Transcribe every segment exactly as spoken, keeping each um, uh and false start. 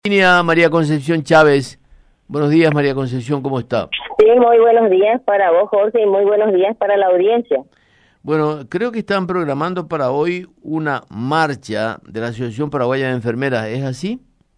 Línea María Concepción Chávez. Buenos días, María Concepción, ¿cómo está? Sí, muy buenos días para vos, Jorge, y muy buenos días para la audiencia. Bueno, creo que están programando para hoy una marcha de la Asociación Paraguaya de Enfermeras, ¿es así?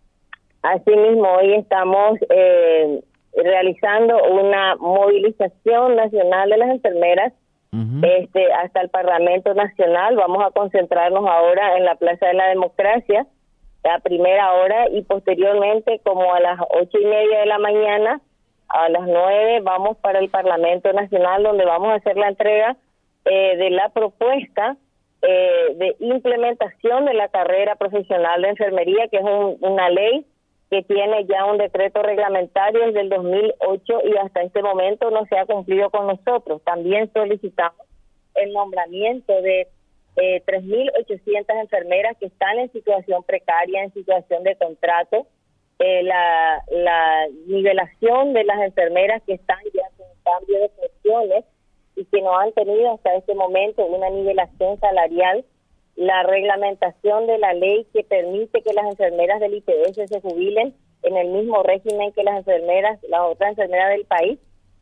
Así mismo, hoy estamos eh, realizando una movilización nacional de las enfermeras uh-huh. este, hasta el Parlamento Nacional. Vamos a concentrarnos ahora en la Plaza de la Democracia a primera hora y posteriormente, como a las ocho y media de la mañana, a las nueve vamos para el Parlamento Nacional, donde vamos a hacer la entrega eh, de la propuesta eh, de implementación de la carrera profesional de enfermería, que es un, una ley que tiene ya un decreto reglamentario desde el dos mil ocho y hasta este momento no se ha cumplido con nosotros. También solicitamos el nombramiento de Eh, tres mil ochocientas enfermeras que están en situación precaria, en situación de contrato, eh, la, la nivelación de las enfermeras que están ya con cambio de funciones y que no han tenido hasta este momento una nivelación salarial, la reglamentación de la ley que permite que las enfermeras del I P S se jubilen en el mismo régimen que las enfermeras, las otras enfermeras del país,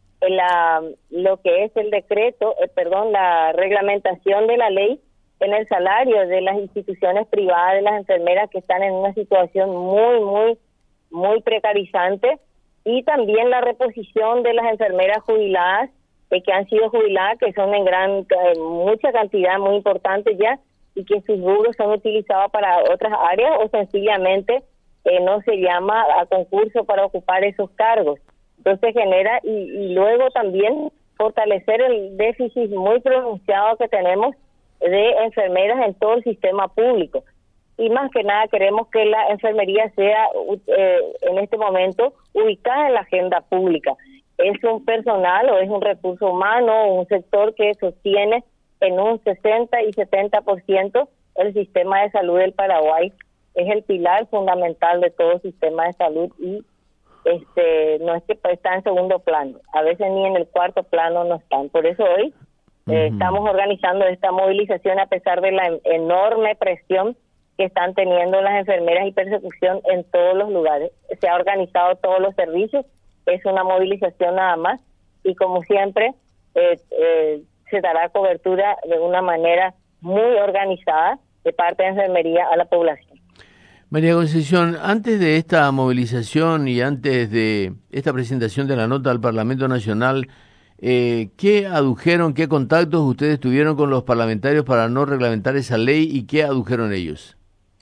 la, lo que es el decreto, eh, perdón, la reglamentación de la ley en el salario de las instituciones privadas de las enfermeras que están en una situación muy, muy, muy precarizante, y también la reposición de las enfermeras jubiladas, eh, que han sido jubiladas, que son en gran, eh, mucha cantidad, muy importante ya, y que sus rubros son utilizados para otras áreas o sencillamente eh, no se llama a concurso para ocupar esos cargos. Entonces genera, y, y luego también fortalecer el déficit muy pronunciado que tenemos de enfermeras en todo el sistema público. Y más que nada queremos que la enfermería sea eh, en este momento ubicada en la agenda pública. Es un personal o es un recurso humano, un sector que sostiene en un sesenta y setenta por ciento el sistema de salud del Paraguay. Es el pilar fundamental de todo el sistema de salud y este no es que está en segundo plano, a veces ni en el cuarto plano no están. Por eso hoy Eh, uh-huh. estamos organizando esta movilización a pesar de la enorme presión que están teniendo las enfermeras y persecución en todos los lugares. Se ha organizado todos los servicios, es una movilización nada más, y como siempre eh, eh, se dará cobertura de una manera muy organizada de parte de enfermería a la población. María Concepción, antes de esta movilización y antes de esta presentación de la nota al Parlamento Nacional, Eh, ¿qué adujeron, qué contactos ustedes tuvieron con los parlamentarios para no reglamentar esa ley y qué adujeron ellos?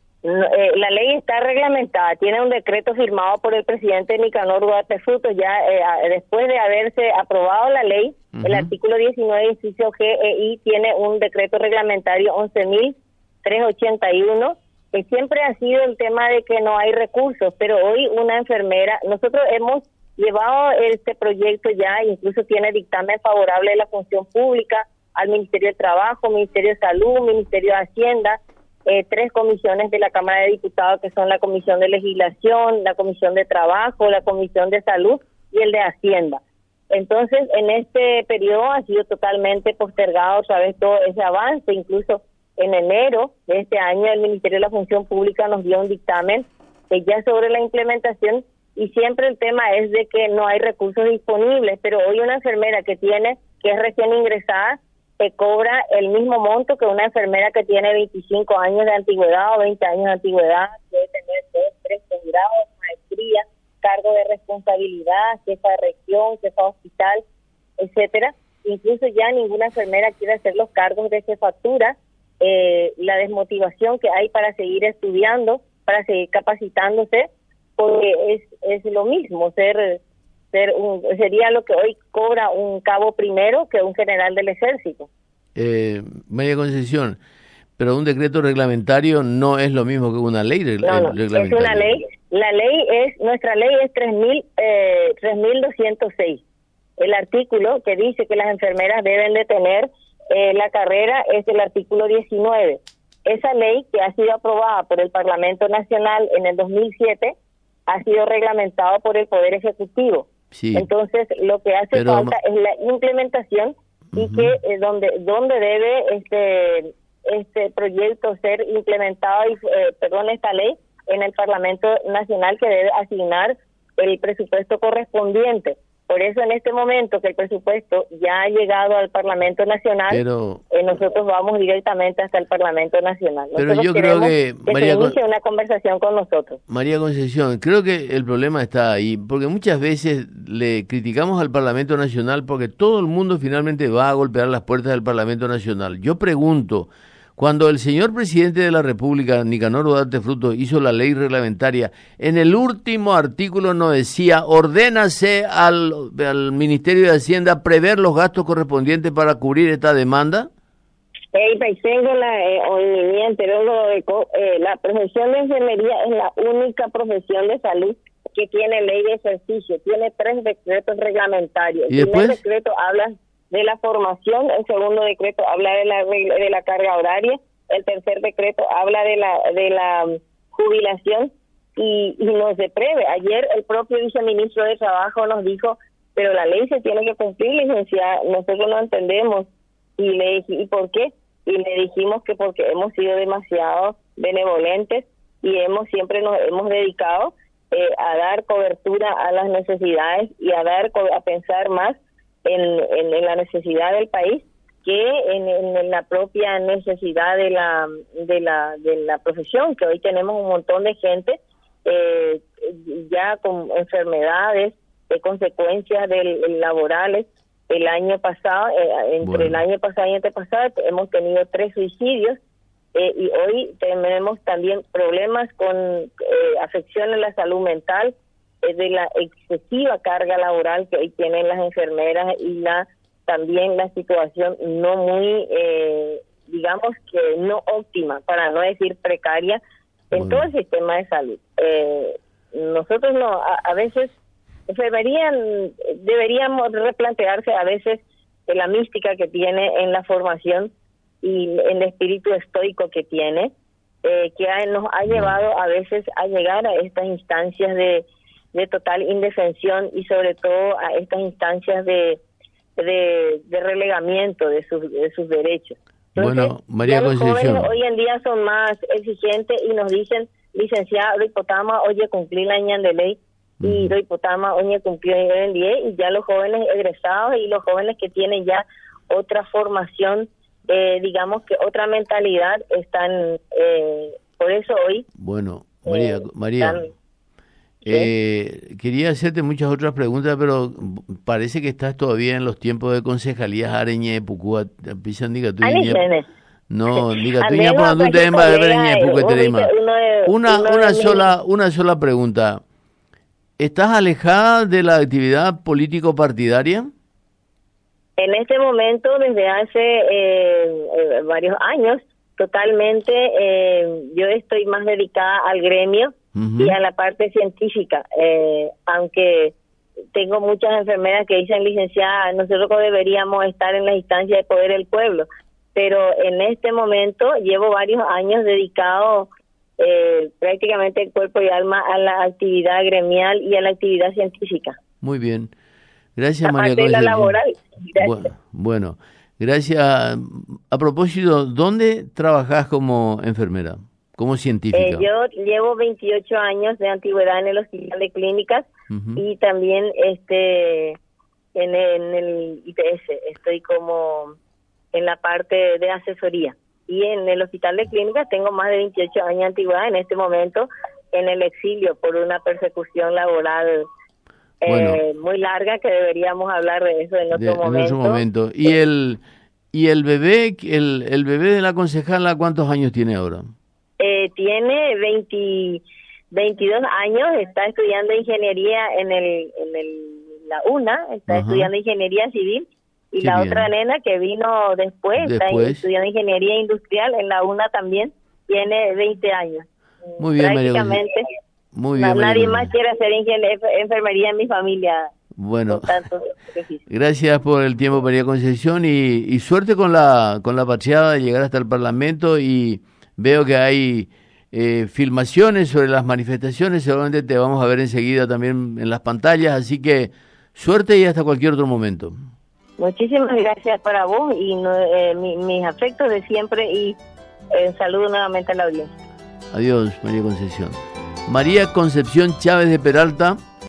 Eh, la ley está reglamentada, tiene un decreto firmado por el presidente Nicanor Duarte Frutos, ya eh, después de haberse aprobado la ley, uh-huh. el artículo diecinueve, inciso G e I, tiene un decreto reglamentario once mil trescientos ochenta y uno, que siempre ha sido el tema de que no hay recursos, pero hoy una enfermera, nosotros hemos llevado este proyecto ya, incluso tiene dictamen favorable de la función pública, al Ministerio de Trabajo, Ministerio de Salud, Ministerio de Hacienda, eh, tres comisiones de la Cámara de Diputados, que son la Comisión de Legislación, la Comisión de Trabajo, la Comisión de Salud y el de Hacienda. Entonces, en este periodo ha sido totalmente postergado otra vez todo ese avance. Incluso en enero de este año el Ministerio de la Función Pública nos dio un dictamen que ya sobre la implementación. Y siempre el tema es de que no hay recursos disponibles, pero hoy una enfermera que tiene, que es recién ingresada, te cobra el mismo monto que una enfermera que tiene veinticinco años de antigüedad o veinte años de antigüedad, debe tener dos, tres posgrados, maestría, cargo de responsabilidad, jefa de región, jefa de hospital, etcétera. Incluso ya ninguna enfermera quiere hacer los cargos de jefatura, eh, la desmotivación que hay para seguir estudiando, para seguir capacitándose, porque es es lo mismo, ser ser un, sería lo que hoy cobra un cabo primero que un general del ejército. Eh, María Concepción, pero un decreto reglamentario no es lo mismo que una ley regla- no, no, reglamentaria. Es una ley, la ley es, nuestra ley es tres mil doscientos seis. El artículo que dice que las enfermeras deben de tener eh, la carrera es el artículo diecinueve. Esa ley, que ha sido aprobada por el Parlamento Nacional en el dos mil siete, ha sido reglamentado por el Poder Ejecutivo. Sí. Entonces, lo que hace Pero, falta es la implementación y uh-huh. que eh, donde donde debe este este proyecto ser implementado y eh, perdón esta ley en el Parlamento Nacional que debe asignar el presupuesto correspondiente. Por eso en este momento que el presupuesto ya ha llegado al Parlamento Nacional, pero, eh, nosotros vamos directamente hasta el Parlamento Nacional. Nosotros pero yo creo que, que María, se inicie una conversación con nosotros. María Concepción, creo que el problema está ahí, porque muchas veces le criticamos al Parlamento Nacional porque todo el mundo finalmente va a golpear las puertas del Parlamento Nacional. Yo pregunto, cuando el señor presidente de la República, Nicanor Duarte Frutos, hizo la ley reglamentaria, en el último artículo no decía, ordénase al, al Ministerio de Hacienda prever los gastos correspondientes para cubrir esta demanda. Hey, tengo la, eh, en mi anterior, eh, la profesión de enfermería es la única profesión de salud que tiene ley de ejercicio, tiene tres decretos reglamentarios. ¿Y después? El primer decreto habla de la formación, el segundo decreto habla de la de la carga horaria, el tercer decreto habla de la de la jubilación y, y nos depreve. Ayer el propio viceministro de Trabajo nos dijo, pero la ley se tiene que cumplir, licenciada, nosotros no entendemos. Y le dije, ¿y por qué? Y le dijimos que porque hemos sido demasiado benevolentes y hemos siempre nos hemos dedicado eh, a dar cobertura a las necesidades y a dar a pensar más En, en, en la necesidad del país que en, en, en la propia necesidad de la de la de la profesión, que hoy tenemos un montón de gente eh, ya con enfermedades de consecuencias del, laborales. El año pasado, eh, entre bueno. el año pasado y el antepasado, hemos tenido tres suicidios eh, y hoy tenemos también problemas con eh, afecciones a la salud mental, de la excesiva carga laboral que hoy tienen las enfermeras y la también la situación no muy, eh, digamos que no óptima, para no decir precaria, en bueno. todo el sistema de salud. Eh, nosotros no, a, a veces deberían, deberíamos replantearse a veces la mística que tiene en la formación y el espíritu estoico que tiene, eh, que ha, nos ha llevado a veces a llegar a estas instancias de de total indefensión y sobre todo a estas instancias de de, de relegamiento de sus de sus derechos. Entonces, bueno, María los Concepción, jóvenes hoy en día son más exigentes y nos dicen, licenciada, lo hipotama, oye, cumplí la ñan de ley, uh-huh. y lo hipotama, oye, cumplió el día, y ya los jóvenes egresados y los jóvenes que tienen ya otra formación, eh, digamos que otra mentalidad, están, eh, por eso hoy... Bueno, María, eh, María... Están, Eh, quería hacerte muchas otras preguntas, pero parece que estás todavía en los tiempos de concejalías Areñe, Pucúa, pisan diga tú. No, diga tú ya por un tema de Areñe, Pucúa, Una una sola una sola pregunta. ¿Estás alejada de la actividad político partidaria? En este momento, desde hace eh, eh, varios años, totalmente, eh, yo estoy más dedicada al gremio. Uh-huh. Y a la parte científica, eh, aunque tengo muchas enfermeras que dicen, licenciada, nosotros deberíamos estar en la instancia de poder del pueblo, pero en este momento llevo varios años dedicado eh, prácticamente el cuerpo y alma a la actividad gremial y a la actividad científica. Muy bien, gracias, María Concepción. La laboral. Gracias. Bueno, bueno, gracias. A propósito, ¿dónde trabajás como enfermera? ¿Como científica? Eh, yo llevo veintiocho años de antigüedad en el Hospital de Clínicas, uh-huh. y también este en, en el I P S estoy como en la parte de asesoría. Y en el Hospital de Clínicas tengo más de veintiocho años de antigüedad, en este momento en el exilio por una persecución laboral eh, bueno, muy larga, que deberíamos hablar de eso en otro de, momento. En otro momento. ¿Y el y el bebé, el, el bebé de la concejala cuántos años tiene ahora? Eh, tiene veinte, veintidós años, está estudiando ingeniería en el en el la UNA, está Ajá. estudiando ingeniería civil, y Qué la bien. Otra nena que vino después, después, está estudiando ingeniería industrial en la UNA también, tiene veinte años. Muy bien, prácticamente María. Muy bien, María. Nadie María. más quiere hacer ingen- enfermería en mi familia. Bueno, gracias por el tiempo, María Concepción, y, y suerte con la con la paseada de llegar hasta el Parlamento. Y veo que hay eh, filmaciones sobre las manifestaciones, seguramente te vamos a ver enseguida también en las pantallas, así que suerte y hasta cualquier otro momento. Muchísimas gracias para vos y no, eh, mi, mis afectos de siempre, y eh, saludo nuevamente a la audiencia. Adiós, María Concepción. María Concepción Chávez de Peralta.